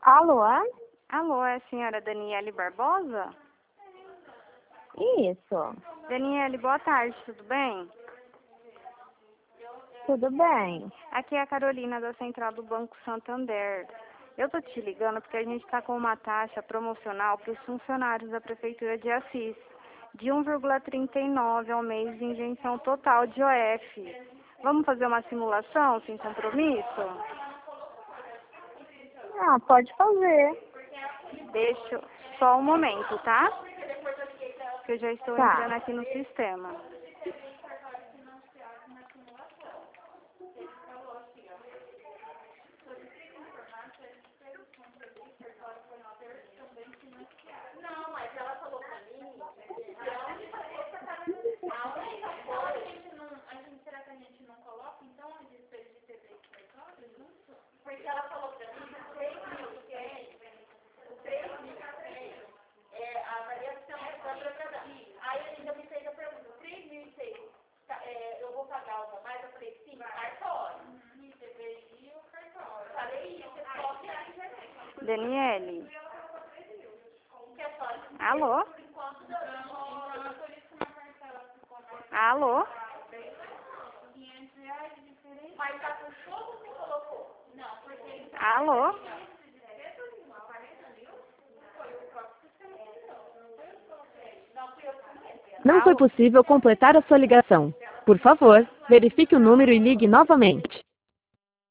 Alô? Alô, é a senhora Daniele Barbosa? Isso. Daniele, boa tarde, tudo bem? Tudo bem? Aqui é a Carolina da Central do Banco Santander. Eu tô te ligando porque a gente está com uma taxa promocional para os funcionários da Prefeitura de Assis, de 1,39 ao mês de isenção total de OF. Vamos fazer uma simulação sem compromisso? Ah, pode fazer. Deixa só um momento, tá? Que eu já estou Tá. entrando aqui no sistema. Daniele? Alô? Alô? Alô? Não foi possível completar a sua ligação. Por favor, verifique o número e ligue novamente.